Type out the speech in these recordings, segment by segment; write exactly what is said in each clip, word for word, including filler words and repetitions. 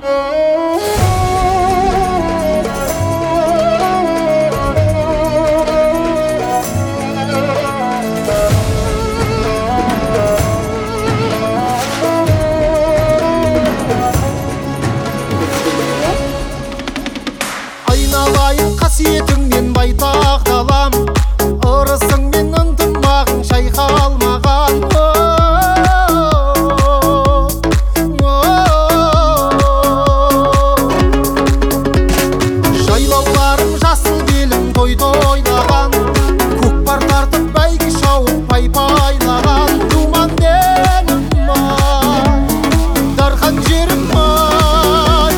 Айналайын қасиетіңмен байтақ далам, ырысыңмен ынтымағың шайқалмаған. Жайлауларым жасыл белім той тойлаған, көкпар тартып бәйге шауып пай байлаған. Думан денім ай, дархан жерім ай,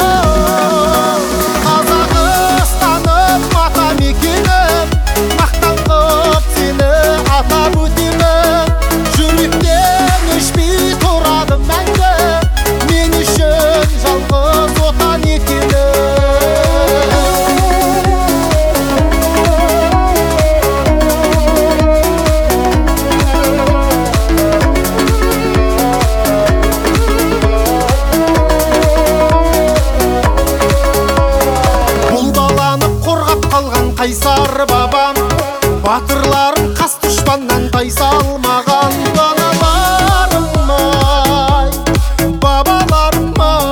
Қазақстаным ата мекенім, мақтан қып сені атап өтемін. Жүректен өшпей тұрады мәңгі, мен үшін жалғыз отан екенің. Қайсар бабам, батырларым қас дұшпаннан тайсалмаған. Даналарым ай, бабаларым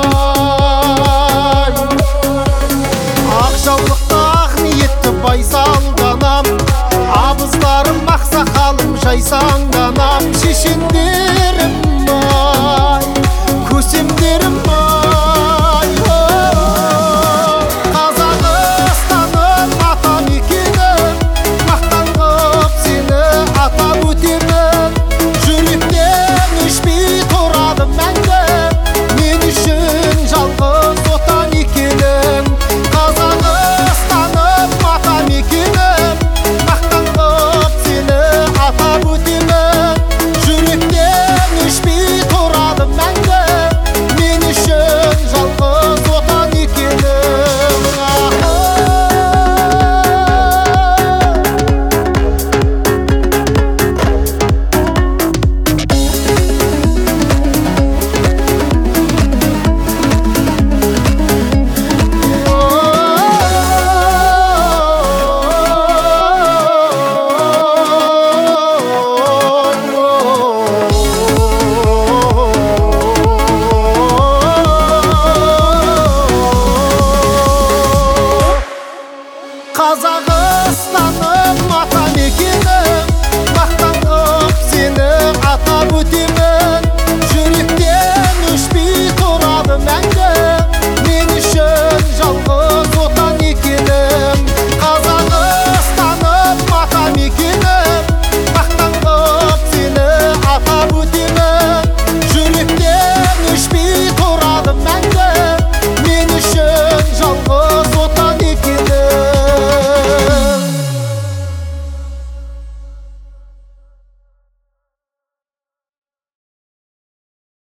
ай, ақ жаулықты ақ ниетті байсал данам, абыздарым ақсақалым жайсаң